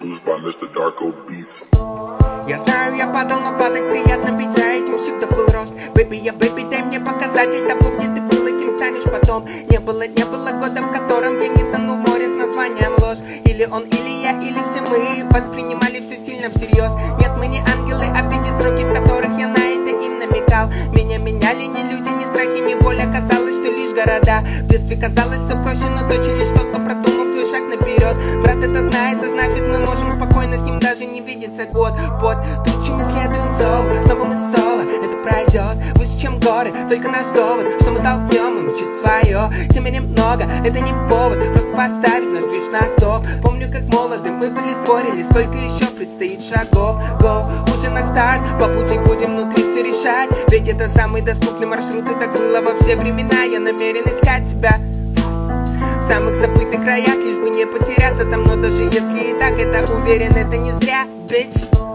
produced by Mr. Darko Beats. Я знаю, я падал, но падать приятно, ведь за этим всегда был рост. Бэби, я бэби, дай мне показатель того, где ты был и кем станешь потом. Не было года, в котором я не тонул в море с названием ложь. Или он, или я, или все мы воспринимали все сильно всерьез. Нет, мы не ангелы, а в виде строки, в которых я на это им намекал. Меня меняли ни люди, ни страхи, ни боль. Оказалось, что лишь города. В детстве казалось все проще, но дочь лишь тот, кто продумал свой шаг наперед. Брат это знает, а значит мы можем спокойно с ним даже не видеться год под тучи мы следуем зову. Снова мы соло, это пройдет выше, чем горы, только наш довод, что мы толкнем им чуть свое. Тем немного, это не повод просто поставить наш движ на стоп. Помню, как молоды мы были, спорили, сколько еще предстоит шагов. Go, уже на старт, по пути будем внутри все решать. Ведь это самый доступный маршрут, и так было во все времена. Я намерен искать тебя в самых забытых краях, лишь бы не потеряться там. Но даже если и так, это уверен, это не зря, bitch.